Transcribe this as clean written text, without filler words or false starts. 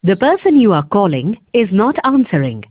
The person you are calling is not answering.